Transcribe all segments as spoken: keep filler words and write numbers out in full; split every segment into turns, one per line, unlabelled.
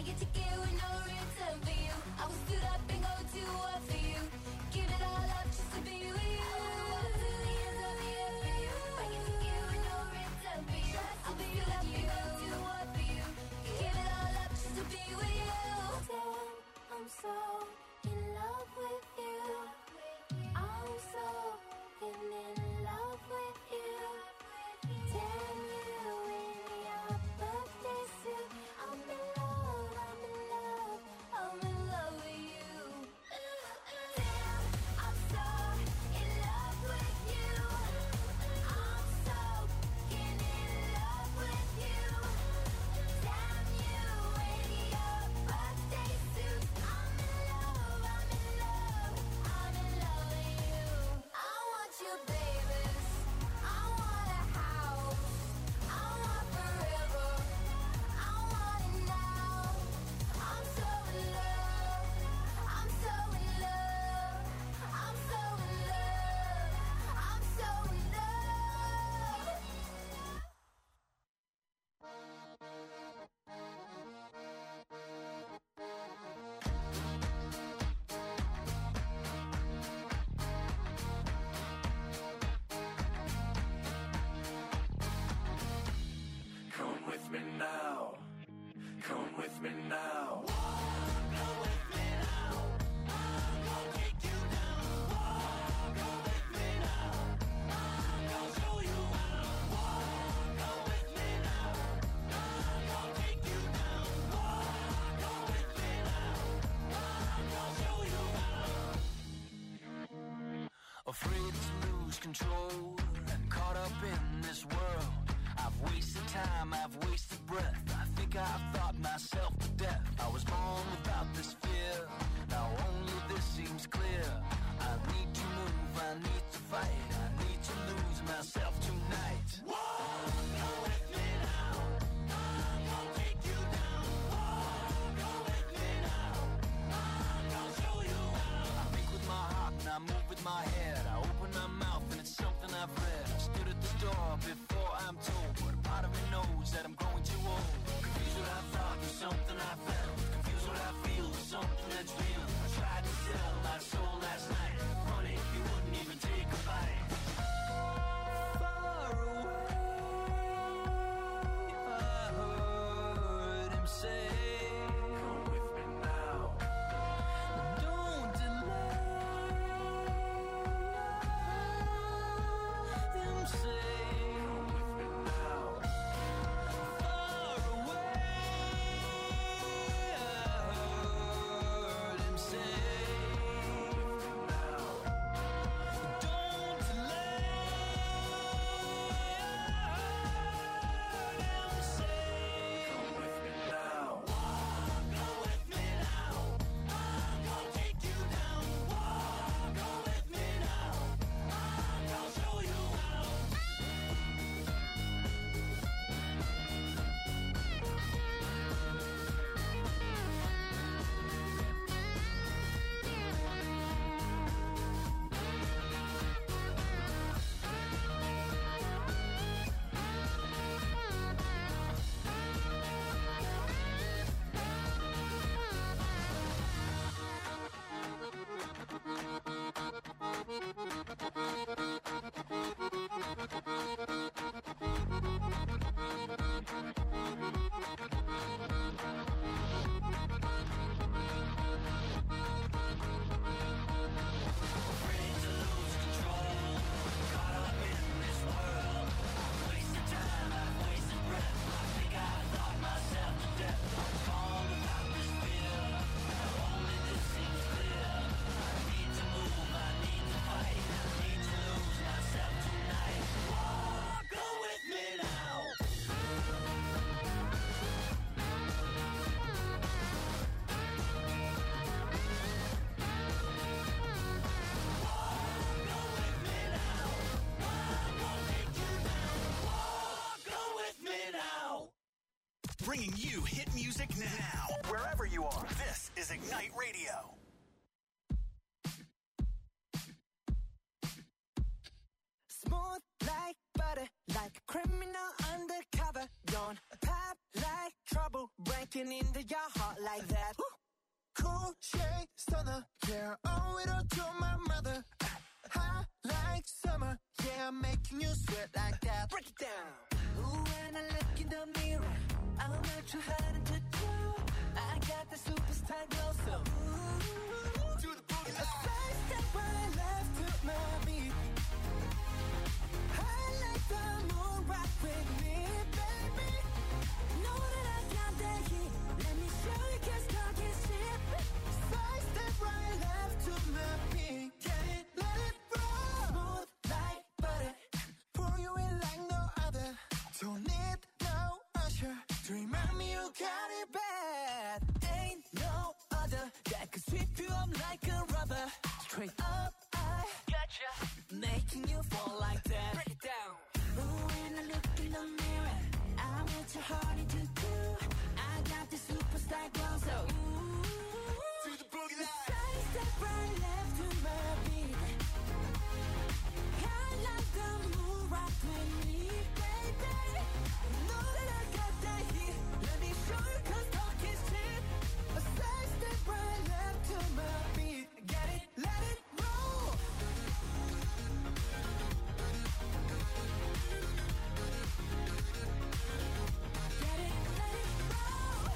get to get with no return for you. I will stood up and go to war for you. Give it all up just to be with you. I'm so in love with you. I'm so in, in love with you. Damn you in your birthday suit. I'm in love, I'm in love, I'm in love with you. Damn, I'm so in love with you. I'm so in, in love with you. Damn you in your birthday suit.
Afraid to lose control and caught up in this world. I've wasted time, I've wasted breath. I think I've thought myself to death. I was born without this fear. Now only this seems clear. I need to move, I need to fight. I need to lose myself tonight. Whoa, go with me now. I'm gonna take you down. Whoa, go with me now. I'm gonna show you how. I think with my heart and I move with my head. I open my mouth and it's something I've read. I stood at the door before I'm told, but a part of me knows that I'm growing too old. Confused what I thought was something I felt. Confused what I feel was something that's real. I tried to sell my soul last night. Honey, you wouldn't even take a bite. Far away, I heard him say, come with me now. Don't delay. Them say, come with me now. Far away, I heard him say, come with me now. Don't delay. I heard him say, come with me now. Walk, go with me now. I'm gonna take you down. Walk, go with me now. I'm gonna show you how. Afraid to lose control, caught up in this world. I've wasted time, I've wasted breath. I think I thought myself to death. I was born without this fear. Now only this seems clear. I need to move, I need to fight. I need to lose myself tonight. Walk, go with me now. Walk, go with me now. I'm gonna take you down. Walk, go with me now.
Bringing you hit music now. Wherever you are, this is Ignite Radio.
Smooth like butter, like a criminal undercover. Don't pop like trouble. breaking into your heart like that.
Cool shade stunner, yeah, owe it all to my mother. Hot like summer, yeah, I'm making you sweat like that.
Break it down. Ooh, when I look in the mirror, I'm not too hard to do. I got the superstar glow, so ooh,
Do the boogie
a side step right left to my beat. I like the moon rock with me, baby. Know that I got that heat. Let me show you, 'cause talk is cheap.
Side step right left to my beat. Get it, let it roll.
Smooth like butter.
Pour you in like no other. Don't need no usher to remind me you got it bad.
Ain't no other that could sweep you up like a rubber. Straight up, I gotcha, making you fall like that. Break it down. Ooh, when I look in the mirror, I'm what your heart to do. I got the superstar glow, so ooh,
Do the boogie line.
side step right left to my beat. I like the moon rock with me, baby. Know that I got that heat. Let me show you, 'cause talk is cheap.
A side step right left to my beat. Get it, let it roll.
Get it, let it roll.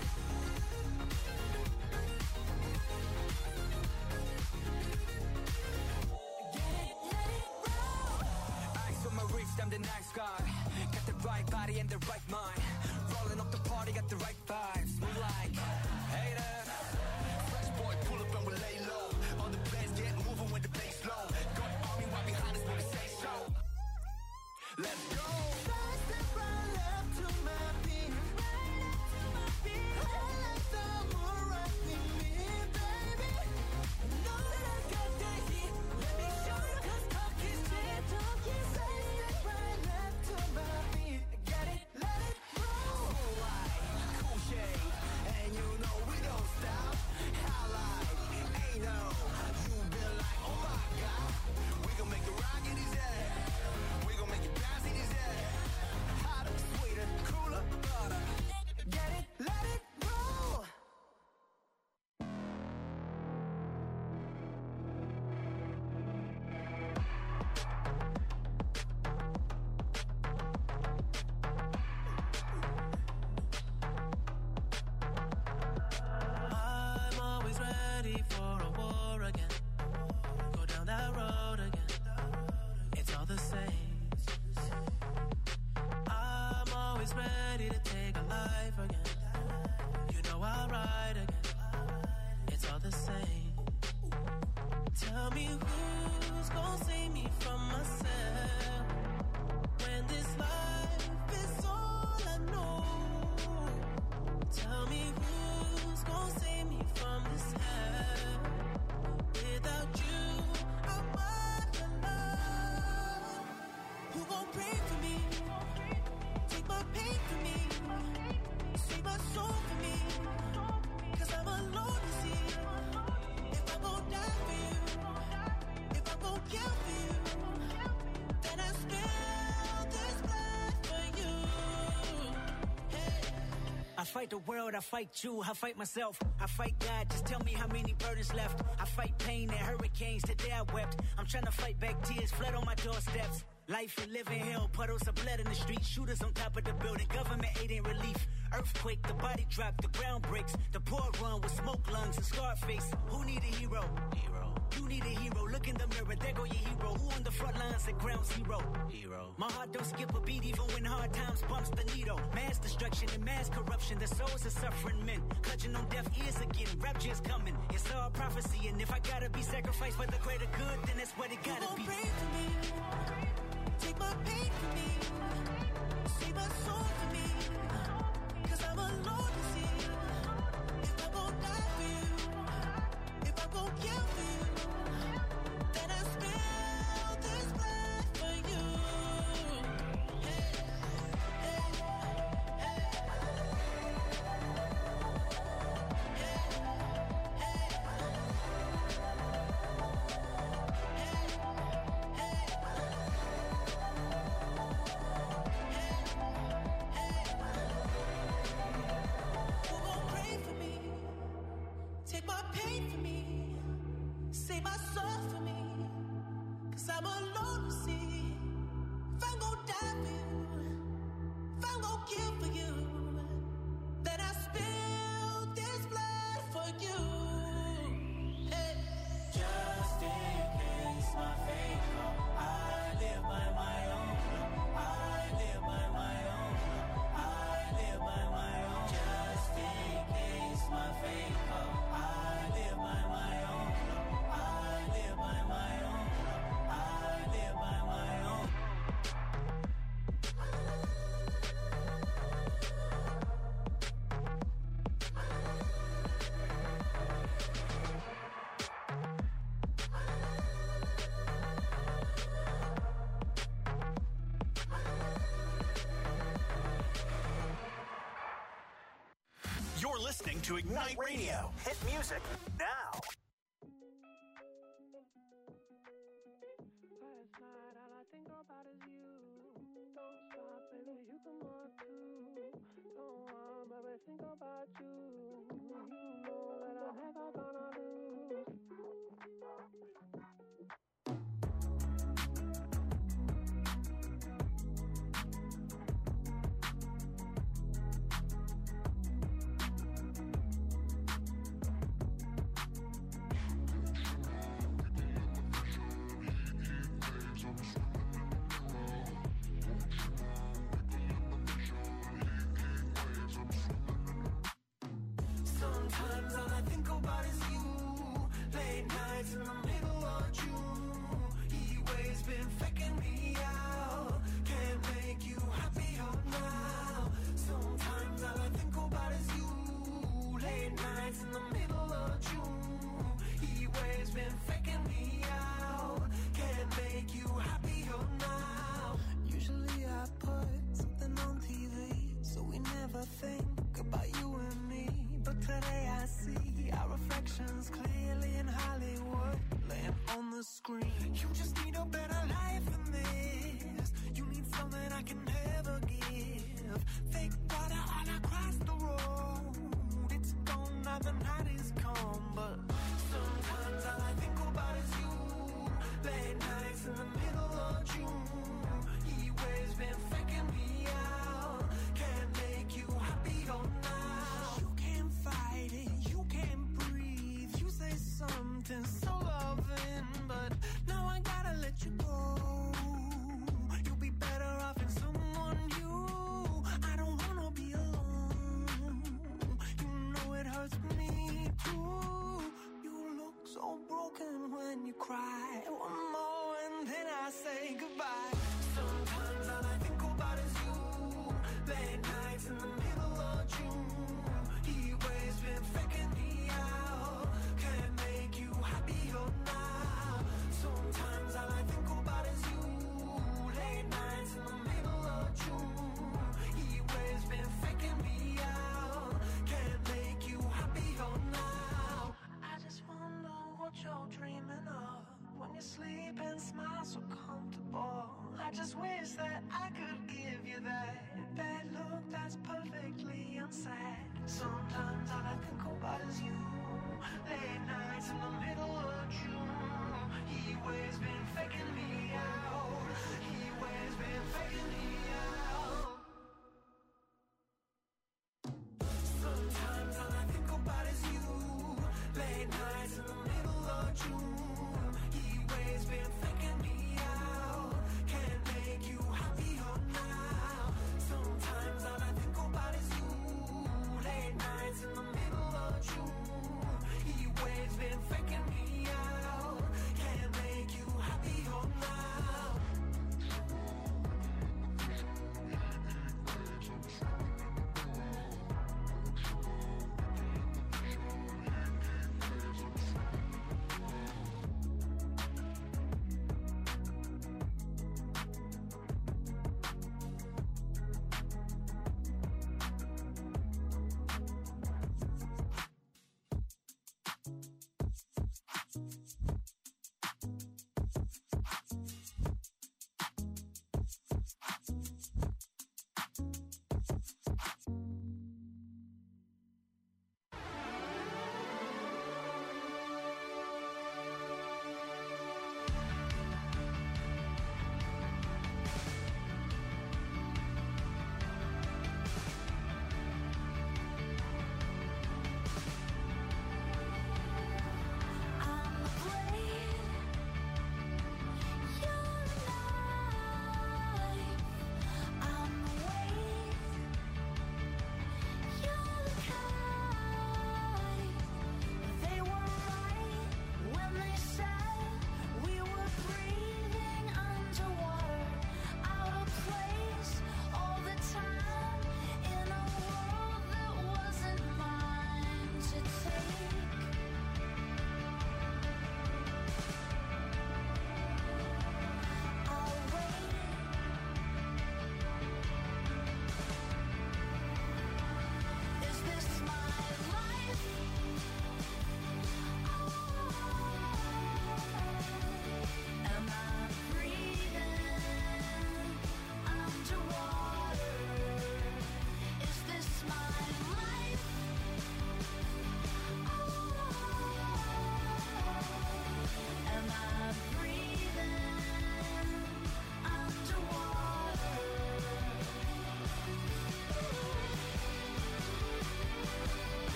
Get it, let it roll.
Eyes on my wrist, I'm the nice guy. Got the right body and the right mind. Rolling up the party, got the right vibes. Move like haters.
Fresh boy, pull up and we lay low. All the players get moving when the bass low. Got army right behind us when we say so. Let's go. Side step right left to my beat.
Right up to my feet.
I like the moon rock with me, baby.
Know that I got that heat. Let me show you, 'cause talk is cheap. Talk is
Side step right left to my beat. Get it, let it roll.
Cool light, cool shade, and you know we don't stop. Highlight, ain't no. You been like, oh my God. We gon' make it rock in his head. We gon' make it bounce in his head. Hotter, sweeter, cooler, butter.
Get it, let it roll.
I'm always ready for a war again. Go down that road again. It's all the same. I'm always ready to take a life again. You know I'll ride again. It's all the same. Tell me who's gonna save me from myself when this life is all I know. Tell me who's gonna save me from this hell. Without you, I'm alone. Who gon' pray for me? Take my pain for me. Save my soul for me. 'Cause I'm alone to see. If I'm gon' die for you, if I'm gon' kill for you, then I spill this blood for you. Hey.
I fight the world, I fight you, I fight myself, I fight God, just tell me how many burdens left. I fight pain and hurricanes, today I wept. I'm trying to fight back tears, flood on my doorsteps. Life and living hell, puddles of blood in the street, shooters on top of the building, government aid ain't relief. Earthquake, the body drop, the ground breaks, the poor run with smoke lungs and scarred face. Who need a hero? Hero. You need a hero, look in the mirror, there go your hero. Who on the front lines at ground zero? Hero. My heart don't skip a beat even when hard times bumps the needle. Mass destruction and mass corruption, the souls of suffering men. Clutching on deaf ears again, rapture's coming. It's all prophecy, and if I gotta be sacrificed for the greater good, then that's what it gotta
Who gon'
be.
pray for me? Take my pain for me. Save my soul for me. 'Cause I'm alone to see. If I'm gon' die for you, if I'm gon' kill for you, then I spill this blood for you. Hey, hey, hey. Hey, hey.
listening to Ignite Radio. Hit music now.
Last night, all I think about is you. Don't stop, baby, you can walk too. Don't want, baby, think about you. You know that I'm never gonna lose. Sometimes all I think about is you. Late nights in the middle of June. He waves been faking me out. Can't make you happier now. Sometimes all I think about is you. Late nights in the middle of June. He waves been faking me out. Can't make you happier now. Usually I put something on T V, so we never think about you and me. But today I see our reflections clearly in Hollywood, laying on the screen. You just need a better life than this. You need something I can never give. Fake water all across the road. It's gone now, the night is come. But sometimes all I think about is you. Late nights in the middle of June. He waves been faking me out. Can't make you happier now. You can't fight it, you can't breathe. You say something so loving, but now I gotta let you go. You'll be better off in someone new. I don't wanna be alone. You know it hurts me too. You look so broken when you cry. One more and then I say goodbye. Sometimes all I think about is you. Late nights in the middle of June. He waves been faking me out. Can't make you happier now. Sometimes all I think about is you. Late nights in the middle of June. He waves been faking me out. Can't make you happier now. I just wonder what you're dreaming of when you sleep and smile so comfortable. I just wish that I could give you that bad look that's perfectly unsaid. Sometimes all I think about is you. Late nights in the middle of June. He waves been faking me out. He waves been faking me out. Sometimes all I think about is you. Late nights in the middle of June. He waves been faking me out. Can't make you happier now. Sometimes all I think about is you. Late nights in the middle of June. He waves been faking me out. Can't make you happier now.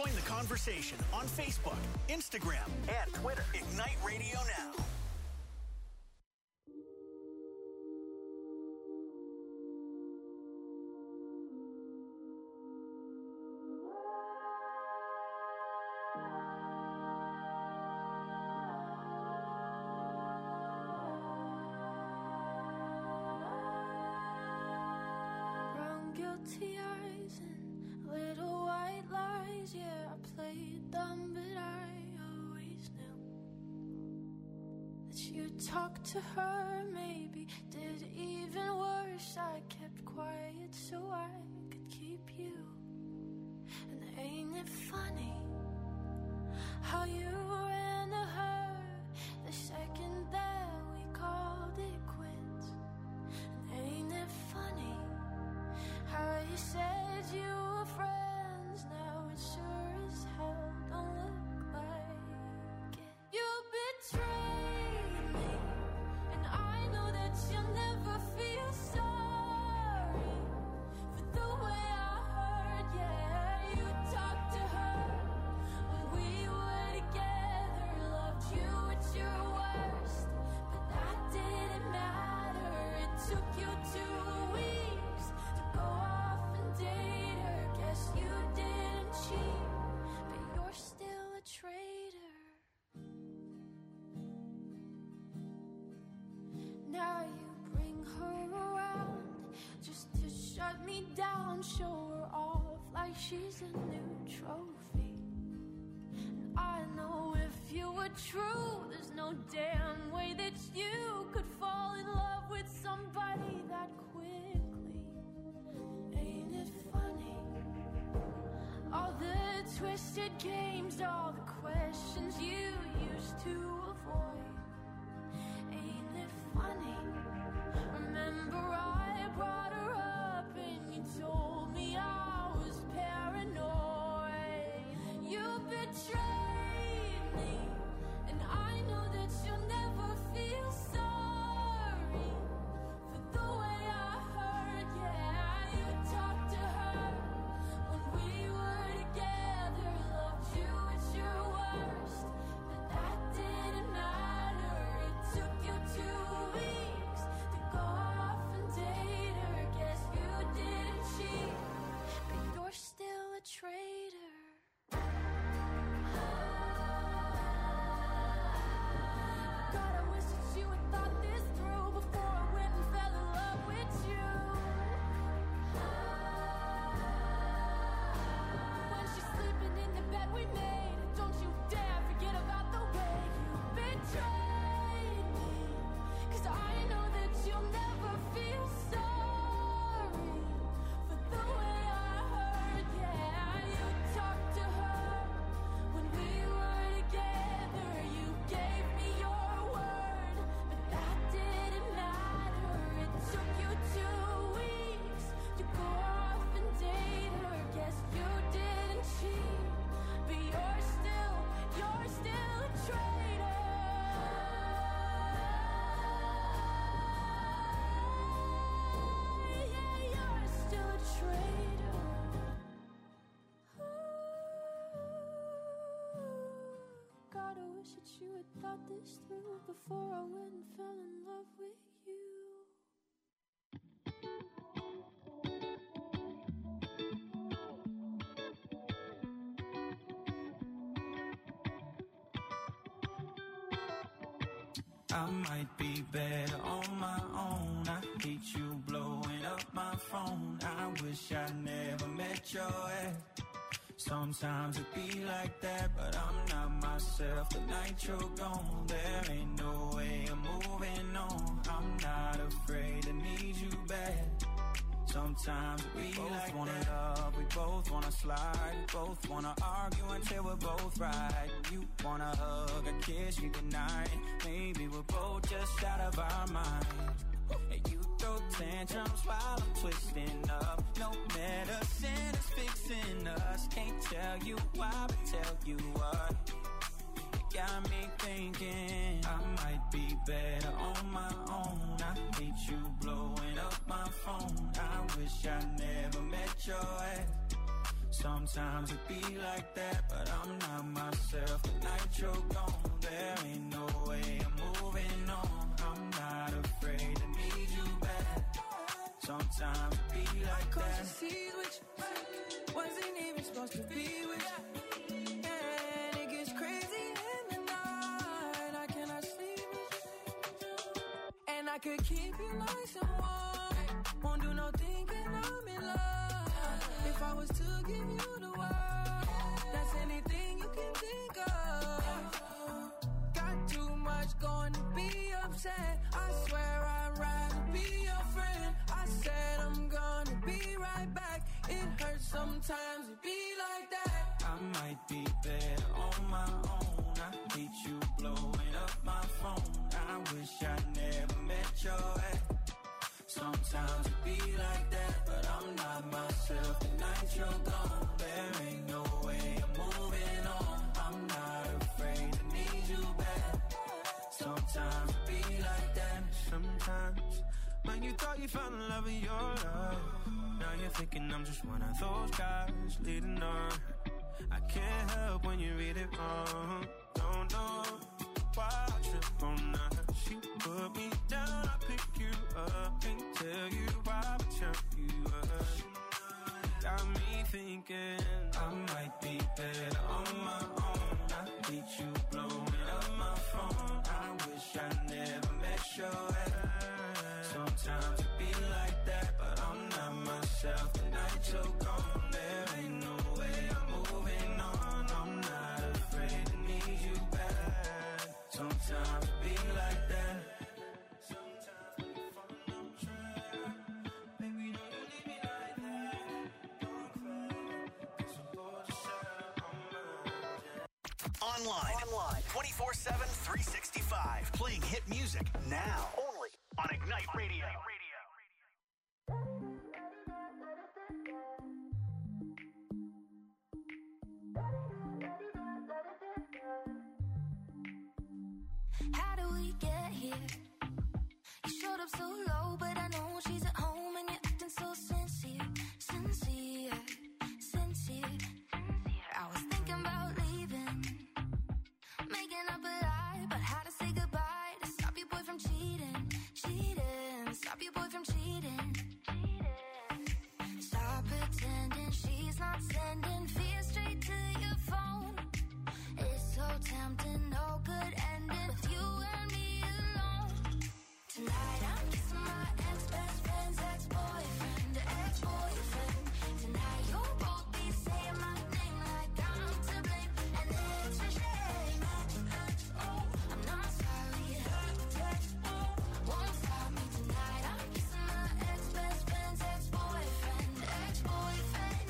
Join the conversation on Facebook, Instagram, and Twitter. Ignite Radio Now.
Guilty eyes and little white lies. Yeah, I played dumb, but I always knew that you'd talk to her. Maybe did even worse. I kept quiet so I could keep you. And ain't it funny how you ran to her the second that we called it quits? And ain't it funny how you said you were friends, now it sure as hell don't look like it. You betrayed me, and I know that you'll never feel sorry for the way I heard. Yeah, you talked to her when we were together, loved you at your worst, but that didn't matter. It took you two weeks to go off and date her. Guess you didn't cheat, but you're still a traitor. Now you bring her around just to shut me down, show her off like she's a new trophy. And I know if you were true, there's no damn way that you could fall in love with somebody that quickly. Ain't it funny? All the twisted games, all the questions you used to avoid. Ain't it funny? Remember I brought her up and you told me I was paranoid. You betrayed me, and I know that you'll never feel sorry for the way I heard. Yeah, you talked to her when we were together, loved you at your worst, but that didn't matter. It took you two weeks to go off and date her. Guess you didn't cheat, but you're still a traitor. God, I wish that you had thought this through before I went and fell in love with you. When she's sleeping in the bed we made, don't you dare forget about the way you betrayed me. 'Cause I know that you'll never feel sorry for the way I heard. Yeah, you talked to her when we were together. You gave me your word, but that didn't matter. It took you two weeks to go off and date her. Guess you didn't cheat, but you're still, you're still a traitor. Yeah, you're still a traitor. God, I wish that you had thought this through before I went and fell in love with you.
I might be better on my own. I hate you blowing up my phone. I wish I never met your ex. Sometimes it be like that, but I'm not myself the night you're gone. There ain't no way I'm moving on. I'm not afraid to need you back. Sometimes we both like wanna that. Love, we both wanna slide, we both wanna argue until we're both right. You wanna hug, a kiss you goodnight. Maybe we're both just out of our mind. And you throw tantrums while I'm twisting up. No medicine is fixing us. Can't tell you why, but tell you what. It got me thinking I might be better on my own. I hate you blowing up my phone. I wish I never met your ex. Sometimes it be like that, but I'm not myself. The night you're gone, there ain't no way I'm moving on. I'm not afraid to need you back. Sometimes it be like that.
Cause you see which wasn't even supposed to be with you. And it gets crazy in the night. I cannot sleep. And I could keep you nice and warm. Won't do no thinking I'm in love. If I was to give you the world, that's anything you can think of. Got too much going to be upset. I swear I'd rather be your friend. I said I'm gonna be right back. It hurts sometimes to be like that.
I might be better on my own. I hate you blowing up my phone. I wish I never met your ex. Sometimes it be like that, but I'm not myself. The night you're gone, there ain't no way I'm moving on. I'm not afraid to need you back. Sometimes it be like that.
Sometimes when you thought you found the love of your life, now you're thinking I'm just one of those guys leading on. I can't help when you read it wrong. Don't know why I trip on that. She put me down, I pick you up and tell you why I turn you up. Got me thinking
I might be better on my own. I hate you blowing up my phone. I wish I never met your ex. Sometimes it be like that, but I'm not myself. The night you're gone, there ain't no way I'm moving on. I'm not afraid to need you back. Sometimes it be like that. Sometimes when you fall on track, baby, don't you leave me like that. Don't cry, 'cause I'm bored to share on my
Online. Online. twenty-four seven, three sixty-five. Playing hit music now. Only on Ignite Radio.
How do we get here? You showed up so low, but I know she's at home and you're acting so sincere, sincere, sincere. I was thinking about leaving, making up a lie about how to say goodbye to stop your boy from cheating, cheating, stop your boy from cheating. Stop pretending she's not sending fear straight to your phone. It's so tempting, no good ending with you and me alone. Tonight I'm kissing my ex-best friend's ex-boyfriend, the ex-boyfriend. Tonight you'll both be saying my name like I'm to blame, and it's a shame. Oh, I'm not sorry. Oh, won't stop me tonight. I'm kissing my ex-best friend's ex-boyfriend, ex-boyfriend.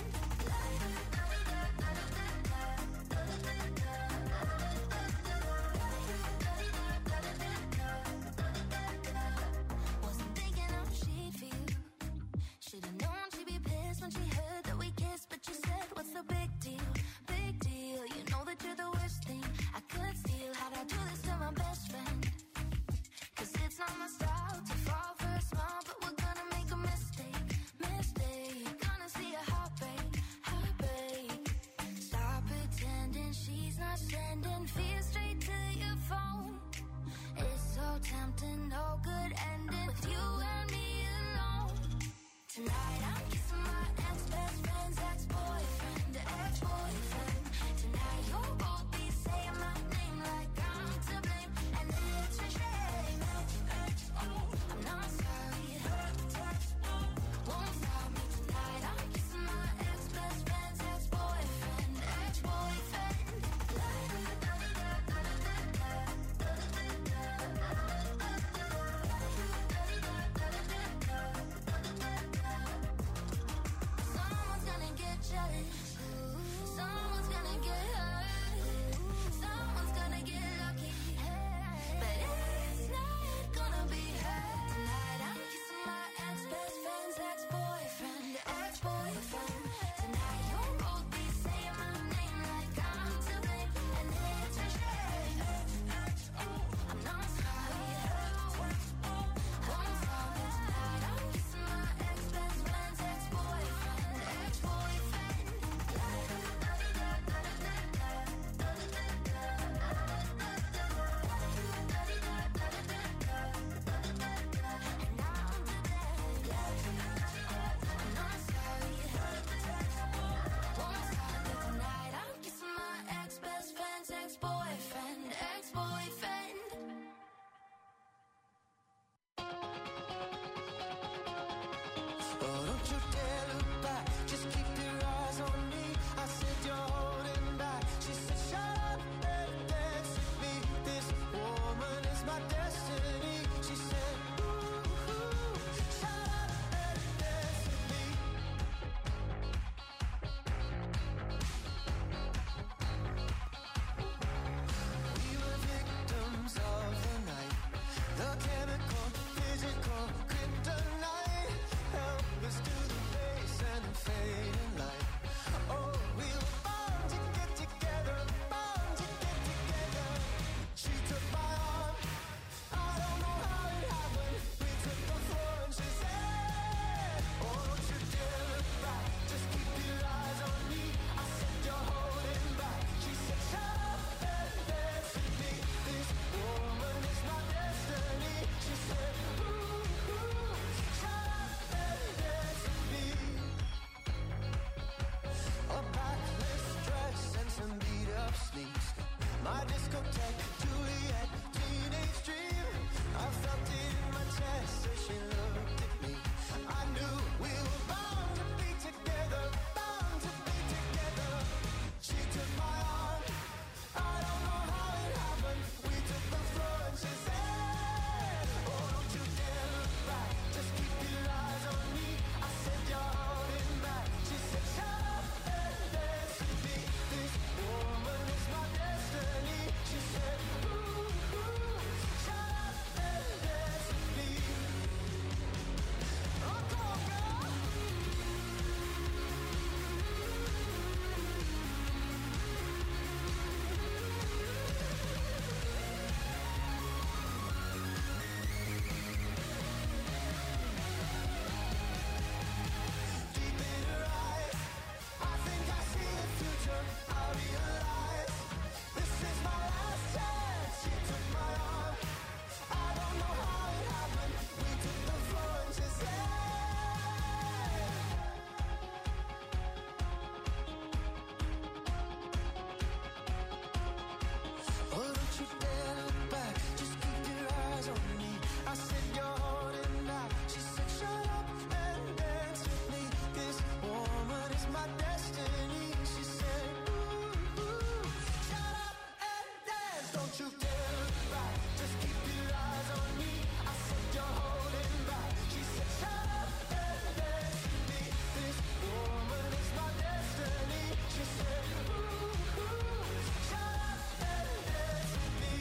I said, you're holding back. She said, shut up and dance with me. This woman is my destiny. She said, ooh, ooh, shut up and dance. Don't you dare look back. Just keep your eyes on me. I said, you're holding back. She said, shut up and dance with me. This woman is my destiny. She said, ooh, ooh, shut up and dance with me.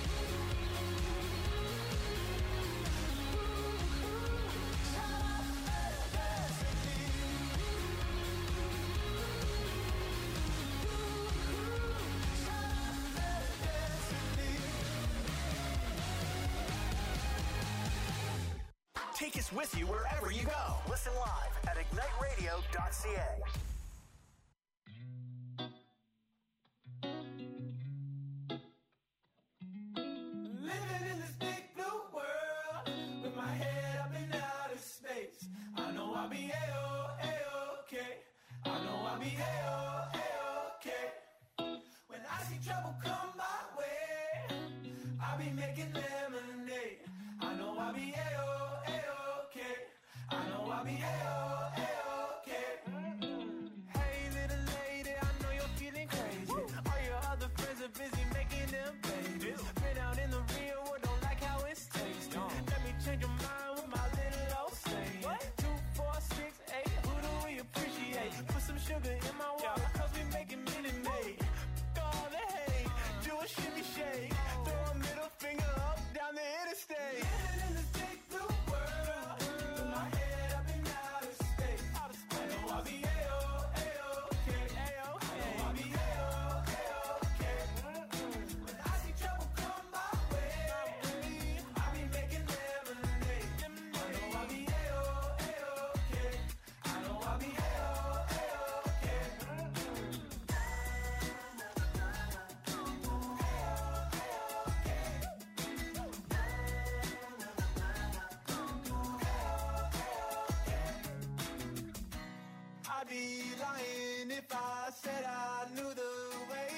Take us with you wherever you go. Listen live at ignite radio dot c a.
Living in this big blue world with my head up in outer space. I know I'll be A-O, A-okay. I know I'll be A-O, A-okay. When I see trouble come my way, I'll be making lemonade. I know I'll be A-O, A-okay. I know I'll be A-O, A-okay. Hey little lady, I know you're feeling crazy. All your other friends are busy making them babies. Been out in the real world, don't like how it's tasting. Let me change your mind with my little old saying. Two, four, six, eight, who do we appreciate? Put some sugar in my water, cause we making Minute Maid. All the hate, do a shimmy shake. Throw a middle finger up down the interstate. Living in this big blue world with my head up in outer space. I know I'll be A-O, A-okay. I know I'll be A-O, A-okay. When I see trouble come my way, I'll be making lemonade. I know I'll be A-O, A-okay. I know I'll be A-O, A-okay. I'd be lying if I said I knew the way.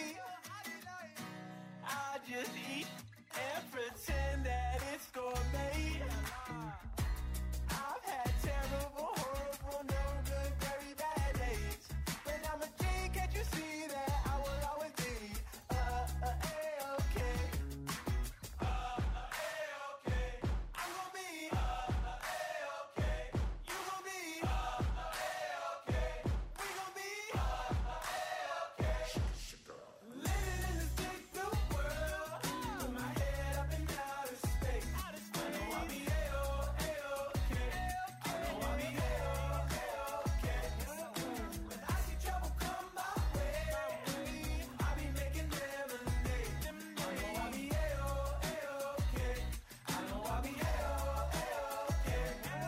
I just eat and pretend that it's gourmet. I've had terrible, horrible, no good, very bad days. When I'm a king, can't you see that I will always be uh, uh, A-okay. Uh, uh, A-okay. I'm gonna be uh, uh, A-okay. You gonna be uh, uh, A-okay. We gonna be uh, uh, A-okay. Living in this big blue world with my head up in outer space. I know I'll be A-O, A-okay. I know I'll be A-O, A-okay. When I see trouble come my way, I'll be making lemonade. I know I'll be A-O, A-okay. I know I'll be A-O, A-okay.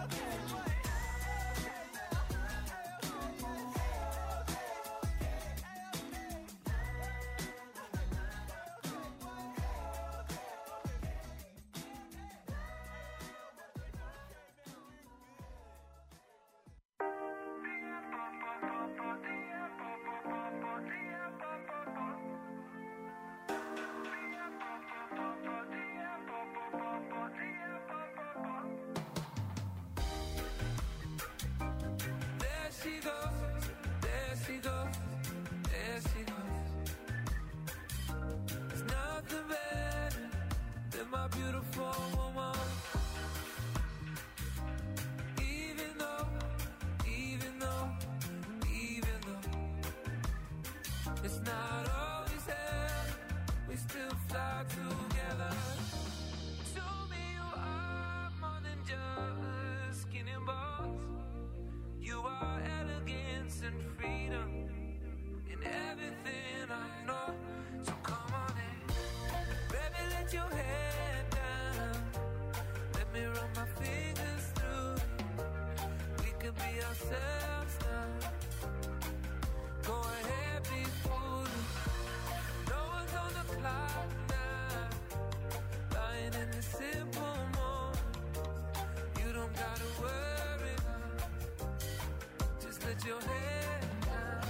There she goes, there she goes, there she goes. There's nothing better than my beautiful woman. Even though, even though, even though it's not always there, we still fly together. Show me you are more than just skin and bones. You are elegance and freedom in everything I know. So come on in, baby, let your head down. Let me run my fingers through it. We could be ourselves now. Go ahead, be foolish. No one's on the clock now. Lying in the simple moments. You don't gotta worry now. Just let your head down.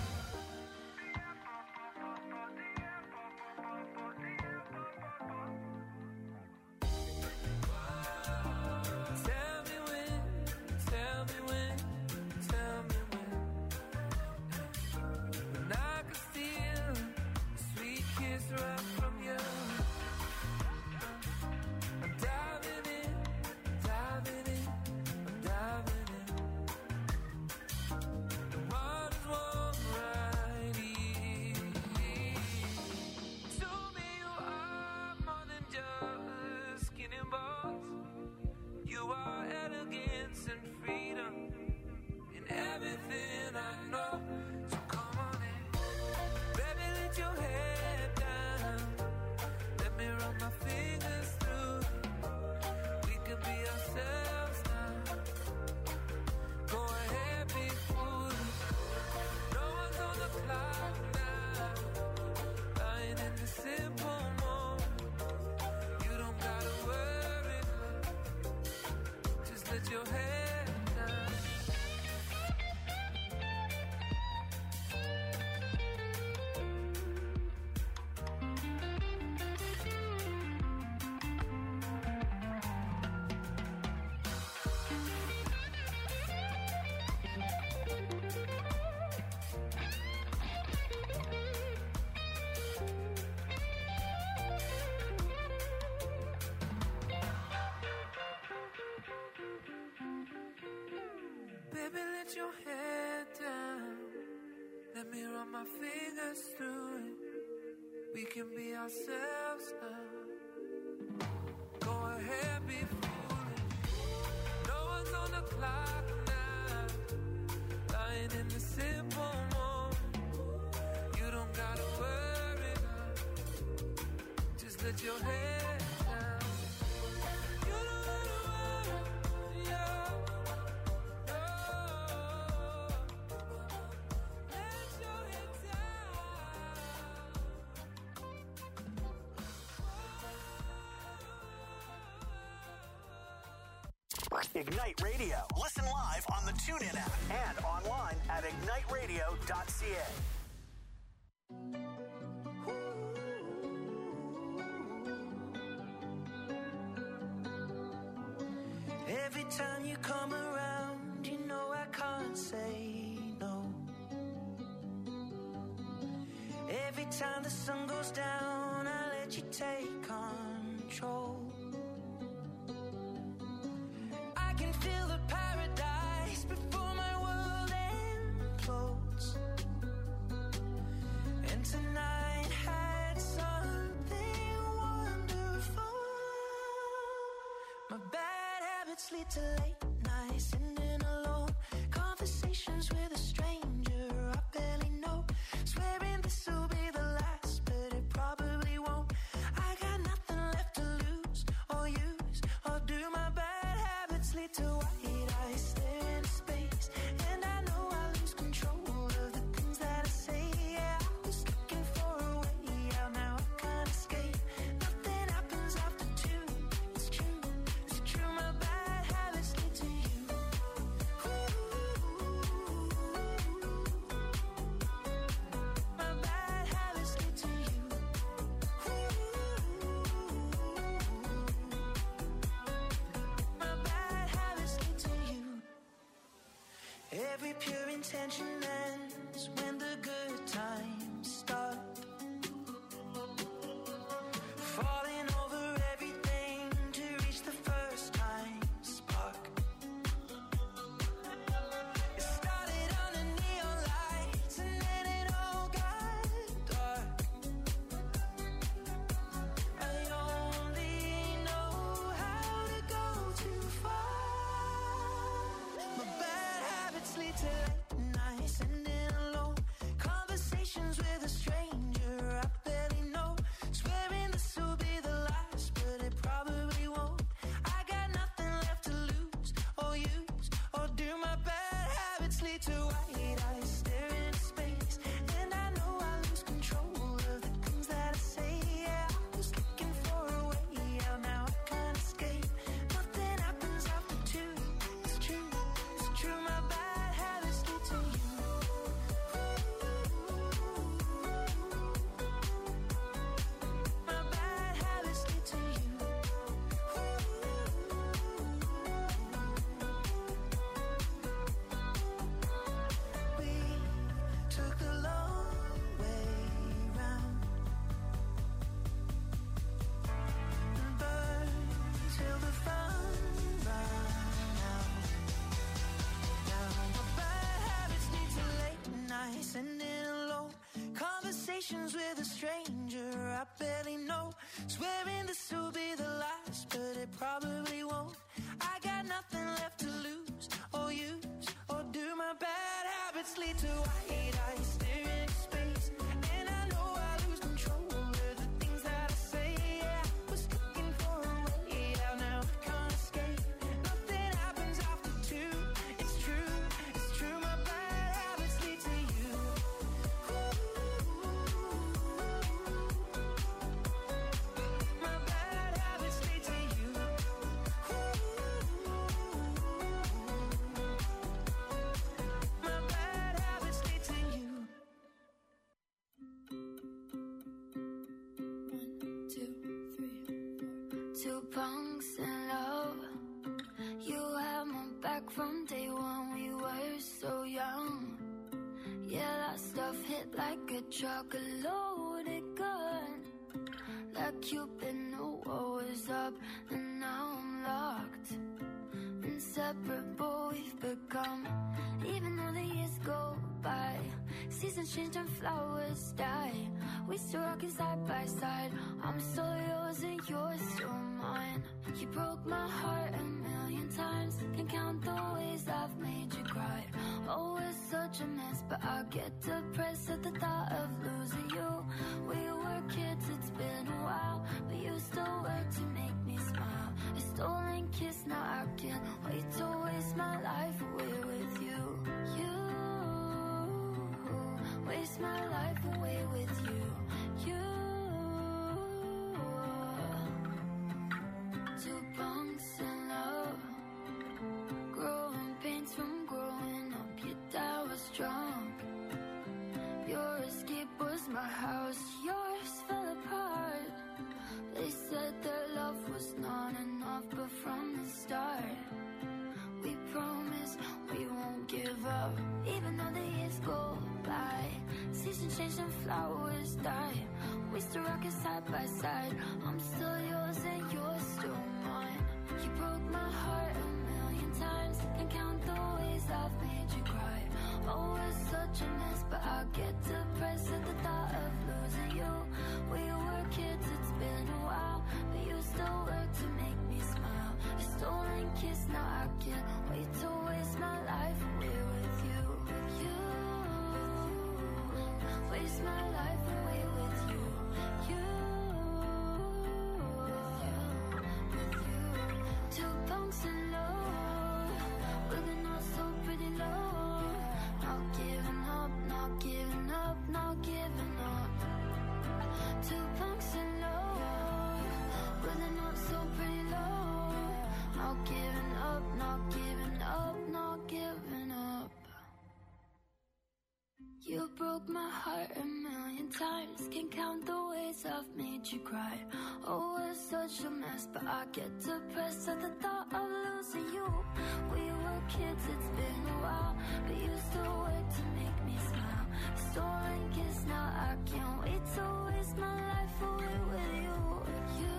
confidence and freedom in everything I know. So come on in, baby, let your head down. Let me run my fingers through it. We can be ourselves now. Go ahead, be foolish. No one's on the clock now. Lying in the simple moment. You don't gotta worry. Just let your head down. Baby, let your head down. Let me run my fingers through it. We can be ourselves now. Go ahead, be foolish. No one's on the clock now. Lying in the simple moment. You don't gotta worry now. Just let your head down. You don't gotta worry, yeah.
Ignite Radio. Listen live on the TuneIn app and online at ignite radio dot c a.
Every time you come around, you know I can't say no. Every time the sun goes down, I let you take control. I can feel the paradise before my world implodes. And tonight had something wonderful. My bad habits lead to late nights, sitting alone. Conversations with a stranger I barely know. Swearing this will be the last, but it probably won't. I got nothing left to lose or use or do. My bad habits lead to white eyes stare into space, and I know I lose control of the things that I say. Yeah, I was looking for a way out, now I can't escape. Nothing happens after two. It's true, it's true. My bad habits lead to you. My bad habits lead to you. My bad habits lead to you. Every pure intention ends when the good times start. Falling over everything to reach the first time spark. It started under neon lights and then it all got dark. I only know how to go too far. My bad habits lead to late nights, sitting alone. Conversations with a stranger I barely know. Swearing this will be the last, but it probably won't. I got nothing left to lose or use or do. My bad habits lead to white eyes staring into space, and I know I lose control of the things that I say. Yeah, I was looking for a way out, now I can't escape. Nothing happens after two. It's true, it's true. My bad habits lead to you. My bad habits lead to you. We took the long way round and burned till the fun ran out. Now my bad habits lead to late nights, sitting alone. Conversations with a stranger I barely know. Swearing this will be the last, but it probably won't. I got nothing left to lose
habits lead to white eyes staring into space. And I know I lose control of the things that I say. Yeah, I was looking for a way out, now I can't escape. Nothing happens after two. It's true, it's true. My bad habits lead to you. My bad habits lead to you. My bad habits lead to you.
One, two, three, four. Two punks in love. You had my back from day one. We were so young. Yeah, that stuff hit like a truck, a loaded gun. Like you've been knew what was up, and now I'm locked. Inseparable we've become. Even though the years go by, seasons change and flowers die, we still rockin' side by side. I'm still yours and you're still mine. You broke my heart a million times. Can't count the ways I've made you cry. Oh, it's such a mess, but I get depressed at the thought of losing you. We were kids, it's been a while, but you still work to make me smile. A stolen kiss, now I can't wait to waste my life away with you. You waste my life away with you. You two punks in love, growing pains from growing up. Your dad was drunk. Your escape was my house. Yours fell apart. They said their love was not enough, but from the start we promise we won't give up. Even though the years go by, seasons change and flowers die, we still rockin' side by side. I'm still yours and you're still mine. You broke my heart a million times. Can't count the ways I've made you cry. Oh, it's such a mess, but I get depressed at the thought of losing you. We were kids, it's been a while, but you still work to make me smile. A stolen kiss, now I can't wait to waste my life away with you. You waste my life away with you. You, with you. Two punks in love, with a not so pretty love. Not giving up, not giving up, not giving up. Two punks in love, with a not so pretty love. Not giving up, not giving up, not giving up. You broke my heart a million times. Can't count the ways I've made you cry. Oh, it's such a mess, but I get depressed at the thought of losing you. We were kids, it's been a while, but you still work to make me smile. Stolen kiss, now I can't wait to waste my life away with you. You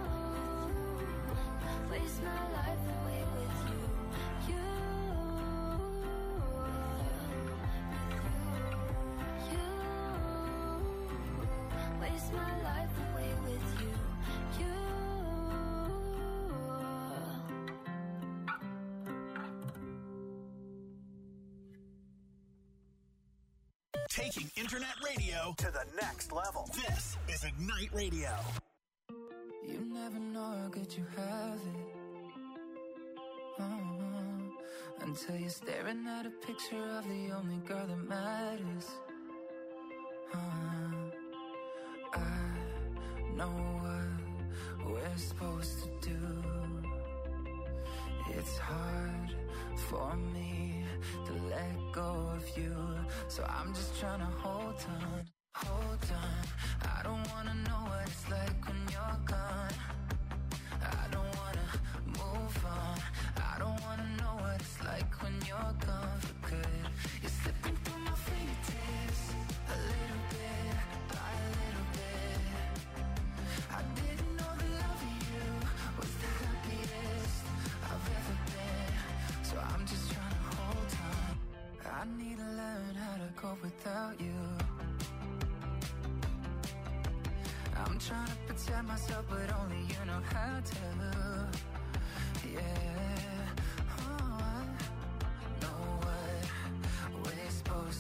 waste my life away with you. You, you waste my life away with you. You.
Taking internet radio to the next level. This is Ignite Radio.
You never know how good you have it. Uh-huh. Until you're staring at a picture of the only girl that matters. Uh-huh. I know what we're supposed to do. It's hard for me to let go of you, so I'm just trying to hold on, hold on. I don't wanna know what it's like when you're gone. I don't wanna move on. I don't wanna know what it's like when you're gone for good. You're slipping through my fingertips, a little bit, by a little bit. I didn't know the love of you was the happiest I've ever been, so I'm just trying to hold on. I need to learn how to go without you. I'm trying to protect myself, but only you know how to. Yeah, oh, I know what we're supposed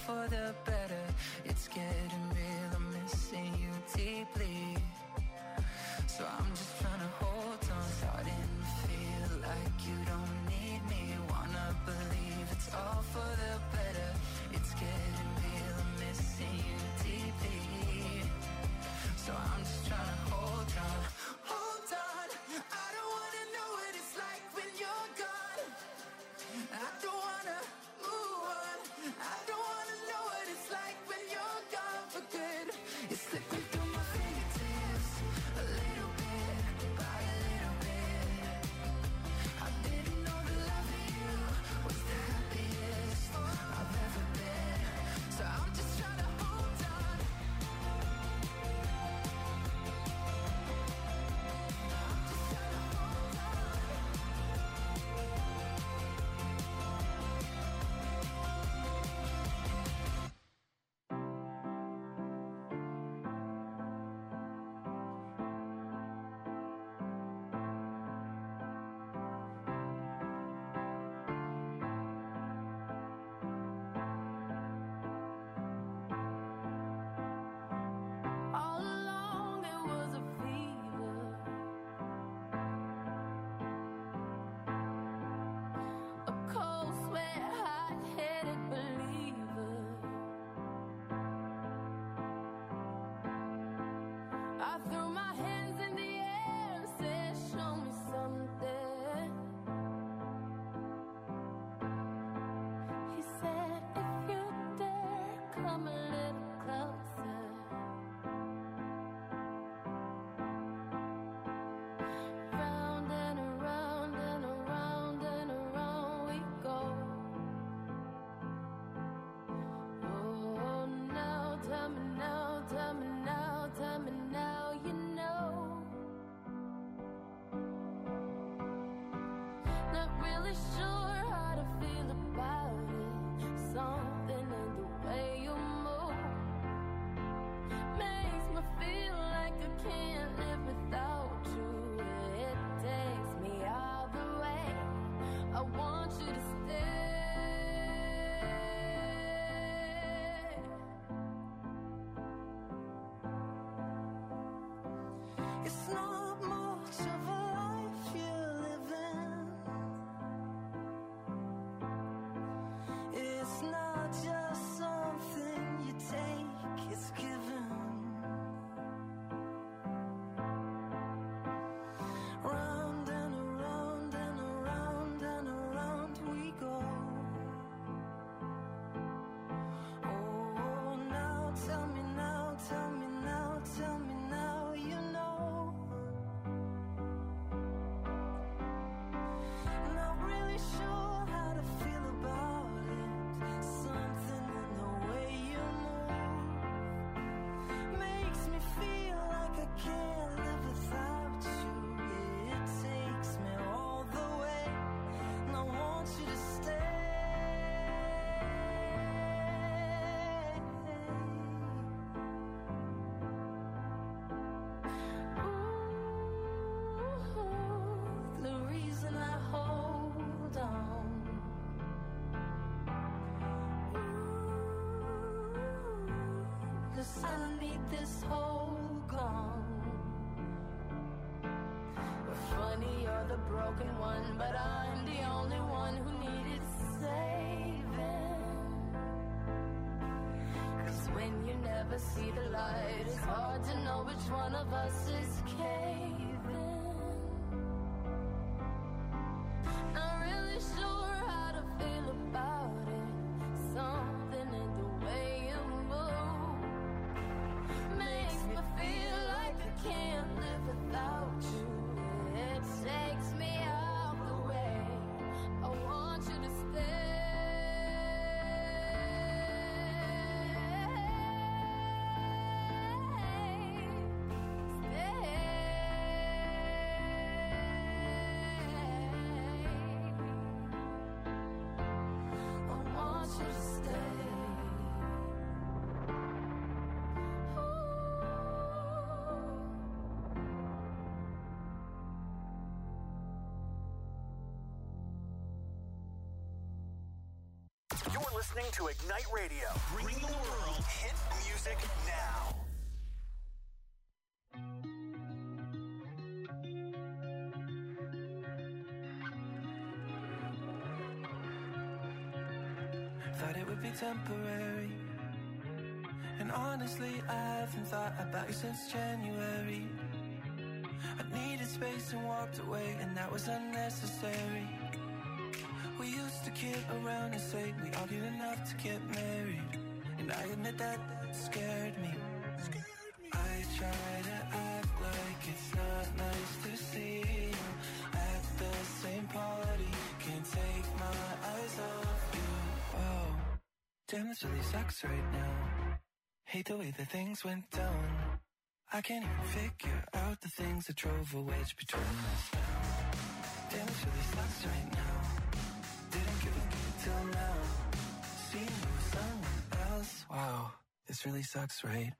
for the better. It's getting real, I'm missing you deeply. So I'm just trying to hold on, starting to feel like you don't need me. Wanna believe it's all for the better. It's getting real, I'm missing you deeply. So I'm just trying to hold on. Hold on, I don't wanna know what it's like when you're gone. I don't wanna move on. I don't wanna know what it's like when you're gone for good. It's slipping through my fingertips, a little bit by a little bit. I didn't know the love of you was the happiest I've ever been. So I'm just trying to hold on.
All along it was a fever, a cold sweat, hot-headed believer. I threw my hands in the air and said, show me something. He said, if you dare, come a little closer. Round and around and around and around we go. Oh, now tell me now, tell me now, tell me now, you know. Not really sure how to feel about it. Something in the way you move makes me feel like I can't live without you. It takes me all the way. I want you to stay.
It's not much of a life you're living. It's not just something you take, it's given. Round and around and around and around we go. Oh, now tell me now, tell me now, tell me now, you know. Not really sure how to feel about it. Something in the way you move makes me feel like I can't live without you. It takes me all the way, and I want you to stay. Ooh, the reason I hold on. Ooh, 'cause I need this whole gone. Funny, you're the broken one, but I'm the only one who needed saving. 'Cause when you never see the light, it's hard to know which one of us is caving. Not really sure how to feel about it. Something in the way you move makes me feel like I can't live without you. It takes me out the way. I want you to stay. Stay.
listening to Ignite Radio. Bring the world hit music now.
Thought it would be temporary, and honestly I haven't thought about you since January. I needed space and walked away, and that was unnecessary. We used to kid around and say we argued enough to get married, and I admit that scared me. I try to act like it's not nice to see you at the same party. Can't take my eyes off you. Whoa, damn, this really sucks right now. Hate the way that things went down. I can't even figure out the things that drove a wedge between us now. Damn, this really sucks right now. Didn't give a fuck till now. Seeing you with someone else. Wow, this really sucks, right?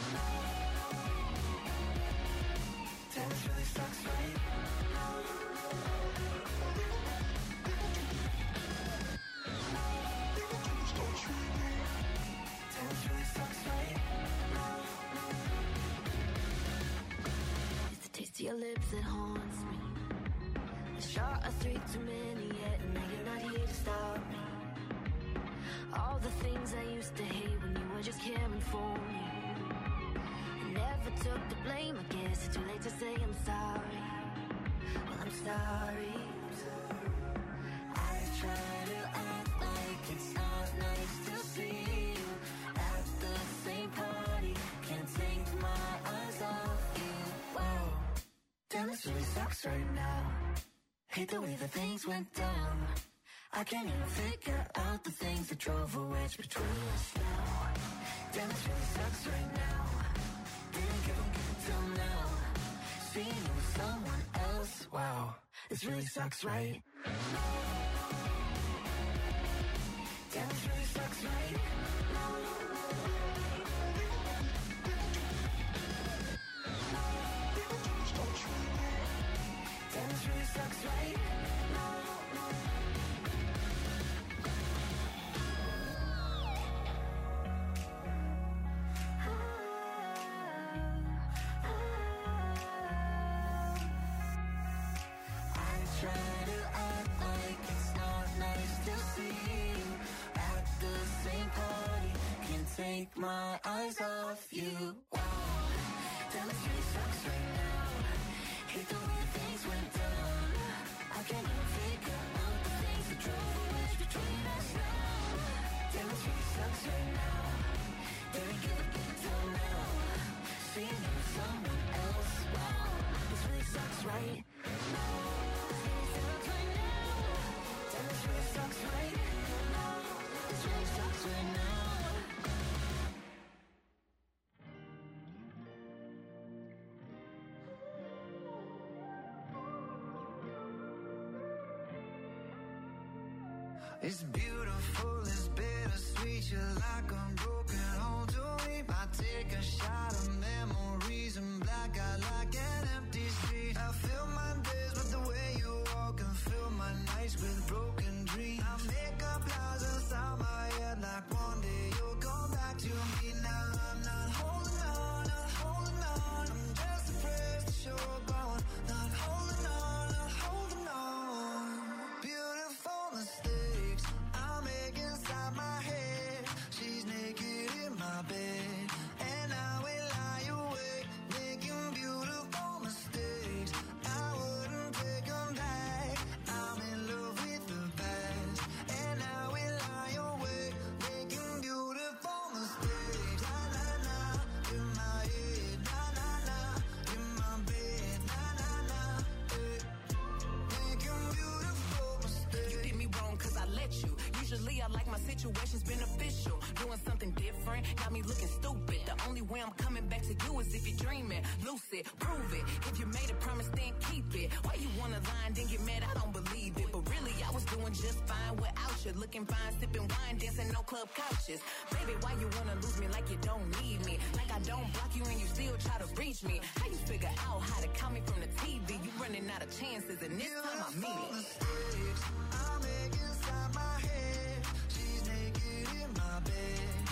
Damn, this really sucks, right? Damn, this really sucks, right?
It's the taste of your lips that haunts me. A shot of three too many yet, and now you're not here to stop me. All the things I used to hate when you were just caring for me. I never took the blame, I guess it's too late to say I'm sorry. Well, I'm sorry.
I try to act like it's not nice to see you at the same party. Can't take my eyes off you. Wow, damn, this really sucks right now. Hate the way that things went down. I can't even figure out the things that drove a wedge between us now. Damn, this really sucks right now. Didn't give a fuck till now. Seeing you with someone else. Wow, this really sucks, right? Damn, this really sucks, right? Damn, this really sucks, right? Try to act like it's not nice to see you at the same party. Can't take my eyes off you. Wow, damn, this really sucks right now. Hate the way things went down. I can't even figure out the things that drove a wedge between us now. Damn, this really sucks right now. Didn't give a fuck till now. Seeing you with someone else. Wow, this really sucks, right? This really sucks right now. This really sucks right now. It's beautiful, it's bittersweet. You're like a broken home to me. I take a shot of memories and black out like an empty street. I fill my days with the way you walk and fill my nights with broken dreams. I make up lies inside my head like one day you'll come back to me. Now I'm not holding on, not holding on. I'm just afraid that you're gone. Not holding on, not holding on. Beautiful mistakes I make inside my head. She's naked in my bed, and I will lie awake, making beautiful mistakes. I wouldn't take them back. I'm in love with the past, and I will lie awake, making beautiful mistakes. La la la, in my head, la la la, in my bed, la la la, eh. Making beautiful mistakes.
You did me wrong cause I let you. Usually I like my situations beneficial. Doing something different, got me looking stupid. The only way I'm coming back to you is if you're dreaming. Lucid, prove it. If you made a promise, then keep it. Why you wanna lie and then get mad? I don't believe it. But really, I was doing just fine without you. Looking fine, sipping wine, dancing on club couches. Baby, why you wanna lose me like you don't need me? Like I don't block you and you still try to reach me. How you figure out how to call me from the T V? You running out of chances and this time I mean it.
Mistakes I make inside my head. She's naked
my bed.